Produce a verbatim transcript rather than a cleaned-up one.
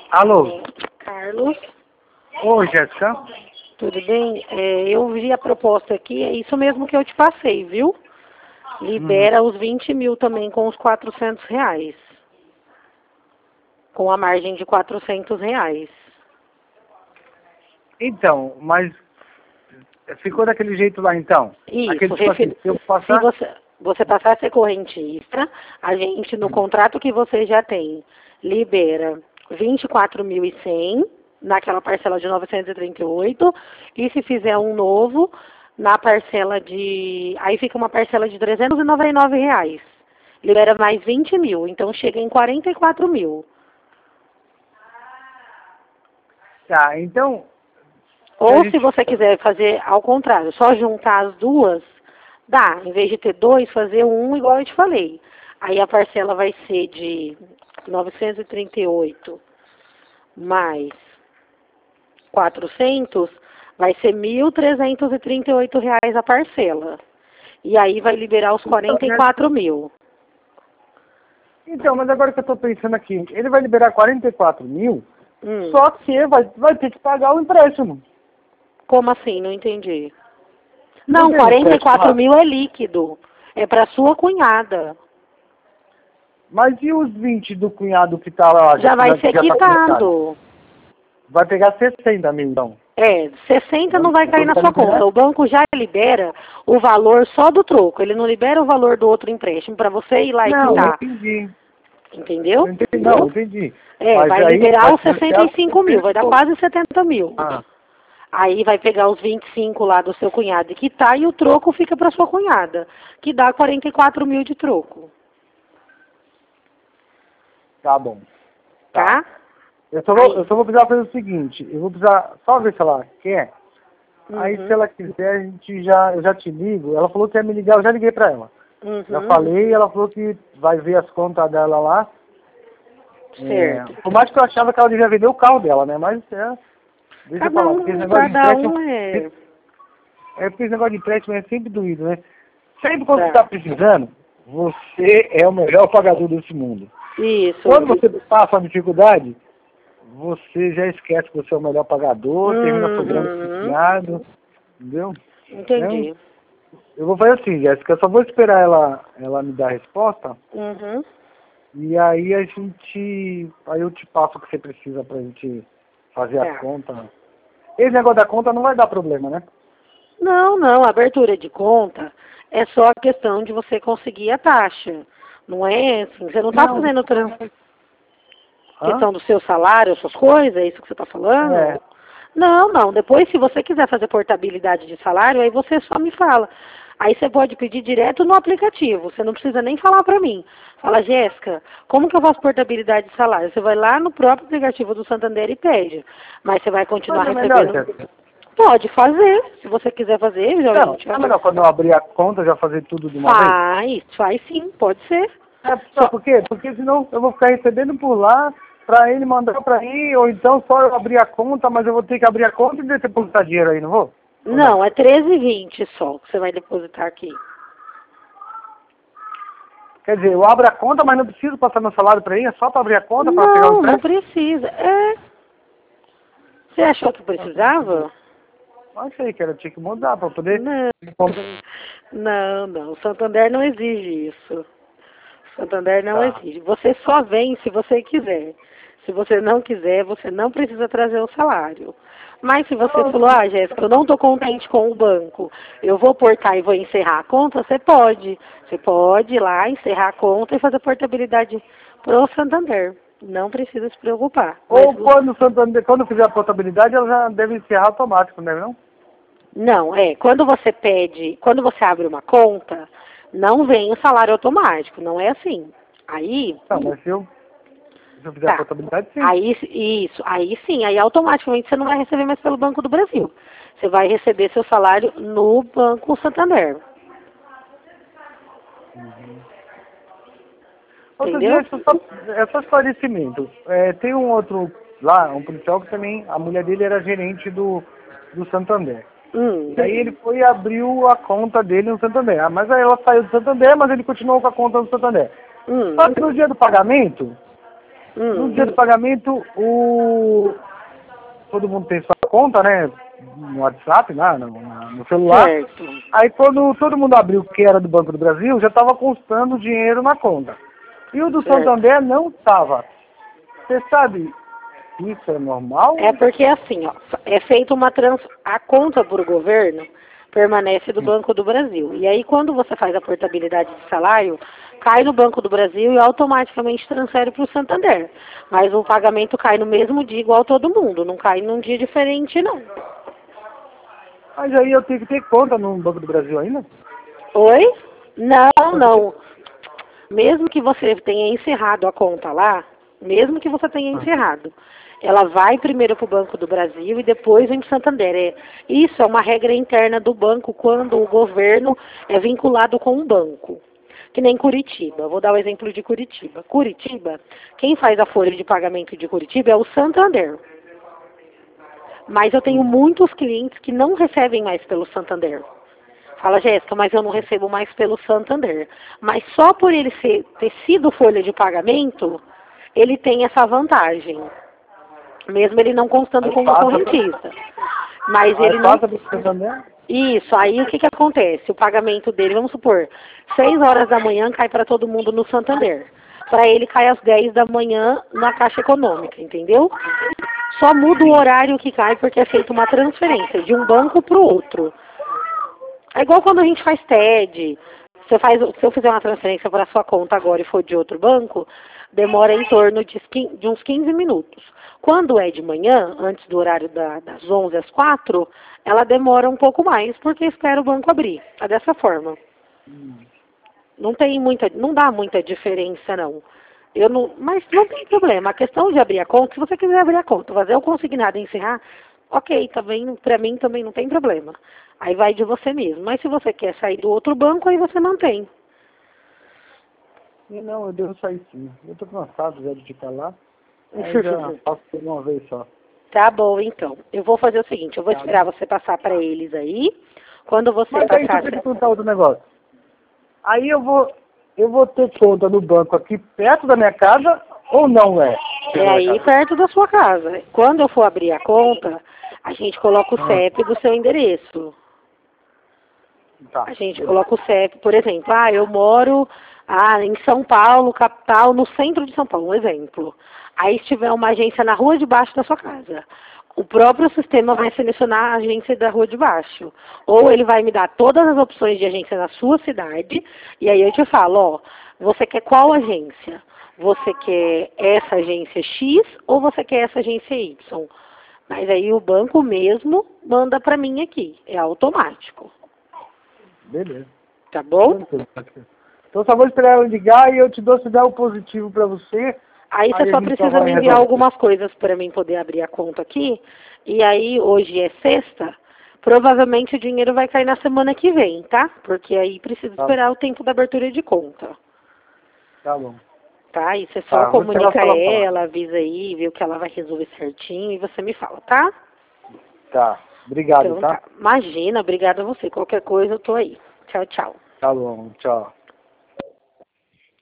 Alô? Carlos, Oi, Jéssica. tudo bem? É, eu vi a proposta aqui, é isso mesmo que eu te passei, viu? Libera os vinte mil também com os quatrocentos reais. Com a margem de quatrocentos reais. Então, mas ficou daquele jeito lá então? Isso, Aquele tipo assim, refi- se eu se passar... você, você passar a ser correntista, a gente, no contrato que você já tem, libera vinte e quatro mil e cem naquela parcela de novecentos e trinta e oito, e se fizer um novo, na parcela de... Aí fica uma parcela de trezentos e noventa e nove reais. Libera mais vinte mil, então chega em quarenta e quatro mil. Tá, então... Ou gente... se você quiser fazer ao contrário, só juntar as duas, dá. Em vez de ter dois, fazer um igual eu te falei. Aí a parcela vai ser de novecentos e trinta e oito mais quatrocentos, vai ser mil trezentos e trinta e oito reais a parcela. E aí vai liberar os quarenta e quatro mil. Então, mas agora que eu tô pensando aqui, ele vai liberar quarenta e quatro mil, Hum. só que vai, vai ter que pagar o empréstimo. Como assim? Não entendi. Não Não, tem quarenta e empréstimo quatro lá? mil é líquido. É para sua cunhada. Mas e os vinte do cunhado que tá lá? Já vai ser já tá comentado? quitado. Vai pegar sessenta mil, então. É, sessenta não vai cair na sua conta. O banco já libera o valor só do troco. Ele não libera o valor do outro empréstimo para você ir lá e Não, eu quitar. entendi. Entendeu? Eu entendi, não, eu entendi. É, Mas vai aí liberar vai os sessenta e cinco mil, vai dar quase setenta mil. Ah, Aí vai pegar os vinte e cinco lá do seu cunhado e quitar, e o troco fica para sua cunhada, que dá quarenta e quatro mil de troco. tá bom. Tá? Eu só, vou, eu só vou precisar fazer o seguinte, eu vou precisar só ver se ela quer. Aí Uhum. se ela quiser, a gente já, eu já te ligo. Ela falou que ia me ligar, eu já liguei pra ela. Uhum. Já falei, ela falou que vai ver as contas dela lá. Certo. É, por mais que eu achava que ela devia vender o carro dela, né? Mas é, deixa eu Cada falar, porque esse um, negócio de cada empréstimo. um é... É porque esse negócio de empréstimo é sempre doído, né? Sempre quando você Tá. tá precisando, você é o melhor pagador desse mundo. Isso. Quando você passa uma dificuldade, você já esquece que você é o melhor pagador, termina sobrando Uhum. desfiado, entendeu? Entendi. Então, eu vou fazer assim, Jéssica, eu só vou esperar ela, ela me dar a resposta, Uhum. e aí a gente, aí eu te passo o que você precisa pra gente fazer Tá. a conta. Esse negócio da conta não vai dar problema, né? Não, não, a abertura de conta é só a questão de você conseguir a taxa. Não é assim, você não está Não. fazendo trans... Hã? questão do seu salário, suas coisas, é isso que você está falando? É. Não, não, depois se você quiser fazer portabilidade de salário, aí você só me fala. Aí você pode pedir direto no aplicativo, você não precisa nem falar para mim. Fala, Jéssica, como que eu faço portabilidade de salário? Você vai lá no próprio aplicativo do Santander e pede. Mas você vai continuar Mas é melhor, recebendo... Jéssica. Pode fazer, se você quiser fazer, já Não, gente. é melhor quando eu abrir a conta já fazer tudo de uma vez? Faz, faz sim, pode ser. É, sabe por quê? Porque senão eu vou ficar recebendo por lá pra ele mandar pra mim, ou então só eu abrir a conta, mas eu vou ter que abrir a conta e depositar dinheiro aí, não vou? Ou Não, é treze e vinte só que você vai depositar aqui. Quer dizer, eu abro a conta, mas não preciso passar meu salário pra ele, é só pra abrir a conta, pra pegar o Não, não empréstimo? precisa. É. Você achou que precisava? Achei que era, tinha que mudar pra poder... Não. Não, não. O Santander não exige isso. O Santander não Tá. exige. Você só vem se você quiser. Se você não quiser, você não precisa trazer o salário. Mas se você falou, ah, Jéssica, eu não estou contente com o banco, eu vou portar e vou encerrar a conta, você pode. Você pode ir lá, encerrar a conta e fazer portabilidade para o Santander. Não precisa se preocupar. Ou Mas, quando, o Santander- quando fizer a portabilidade, ela já deve encerrar automático, né, não? não, é, quando você pede, quando você abre uma conta, não vem o salário automático, não é assim. Aí, Não, mas se eu, se eu fizer tá. a portabilidade, sim. Aí, isso, aí sim, aí automaticamente você não vai receber mais pelo Banco do Brasil. Você vai receber seu salário no Banco Santander. Outro Entendeu? dia, é só, é só esclarecimento. É, tem um outro lá, um policial que também, a mulher dele era gerente do, do Santander. Hum. E aí ele foi e abriu a conta dele no Santander. Ah, mas aí ela saiu do Santander, mas ele continuou com a conta no Santander. Hum. Só que no dia do pagamento, Hum. No dia do pagamento, o... todo mundo tem sua conta, né? No WhatsApp, lá, no, no celular. Certo. Aí quando todo mundo abriu que era do Banco do Brasil, já estava constando o dinheiro na conta. E o do Certo. Santander não estava. Você sabe, isso é normal? É porque assim, ó, é feita uma trans... a conta por governo permanece do Banco do Brasil. E aí quando você faz a portabilidade de salário, cai no Banco do Brasil e automaticamente transfere para o Santander. Mas o pagamento cai no mesmo dia igual todo mundo, não cai num dia diferente não. Mas aí eu tenho que ter conta no Banco do Brasil ainda? Oi? Não, não. Mesmo que você tenha encerrado a conta lá, mesmo que você tenha encerrado, ela vai primeiro para o Banco do Brasil e depois vem para o Santander. É, isso é uma regra interna do banco quando o governo é vinculado com um banco. Que nem Curitiba. Vou dar o exemplo de Curitiba. Curitiba, quem faz a folha de pagamento de Curitiba é o Santander. Mas eu tenho muitos clientes que não recebem mais pelo Santander. Fala, Jéssica, mas eu não recebo mais pelo Santander. Mas só por ele ser, ter sido folha de pagamento, ele tem essa vantagem. Mesmo ele não constando como correntista. Mas ele não... Isso, aí o que que acontece? O pagamento dele, vamos supor, seis horas da manhã cai para todo mundo no Santander. Para ele cai às dez da manhã na Caixa Econômica, entendeu? Só muda o horário que cai porque é feita uma transferência de um banco para o outro. É igual quando a gente faz T E D. Você faz, se eu fizer uma transferência para a sua conta agora e for de outro banco, demora em torno de, de uns quinze minutos. Quando é de manhã, antes do horário da, das onze às quatro, ela demora um pouco mais, porque espera o banco abrir. É dessa forma. Hum. Não tem muita, não dá muita diferença, não. Eu não, mas não tem problema. A questão de abrir a conta, se você quiser abrir a conta, fazer o consignado e encerrar, ok, também, pra mim também não tem problema. Aí vai de você mesmo. Mas se você quer sair do outro banco, aí você mantém. Não, eu devo sair sim. Eu tô cansado já de ficar lá. Aí já faço por uma vez só. Tá bom, então. Eu vou fazer o seguinte, eu vou tá esperar bom. Você passar para eles aí. Quando você Mas passar... Mas aí deixa eu te contar outro negócio. Aí eu vou, eu vou ter conta no banco aqui perto da minha casa ou não é? É aí perto da sua casa. Quando eu for abrir a conta, a gente coloca o C E P do seu endereço. Tá. A gente coloca o C E P, por exemplo, ah, eu moro ah, em São Paulo, capital, no centro de São Paulo, um exemplo. Aí se tiver uma agência na rua de baixo da sua casa, o próprio sistema vai selecionar a agência da rua de baixo. Ou ele vai me dar todas as opções de agência na sua cidade, e aí eu te falo, ó, você quer qual agência? Você quer essa agência X ou você quer essa agência Y? Mas aí o banco mesmo manda para mim aqui, é automático. Beleza. Tá bom? Então só vou esperar ela ligar e eu te dou sinal positivo para você. Aí você aí só precisa me enviar algumas coisas para mim poder abrir a conta aqui. E aí hoje é sexta, provavelmente o dinheiro vai cair na semana que vem, tá? Porque aí precisa tá. esperar o tempo da abertura de conta. Tá bom. Tá? E você só tá, comunica ela, avisa aí, vê o que ela vai resolver certinho e você me fala, tá? Tá. Obrigado, então, tá? tá? Imagina, obrigada a você. Qualquer coisa eu tô aí. Tchau, tchau. Tá bom, tchau.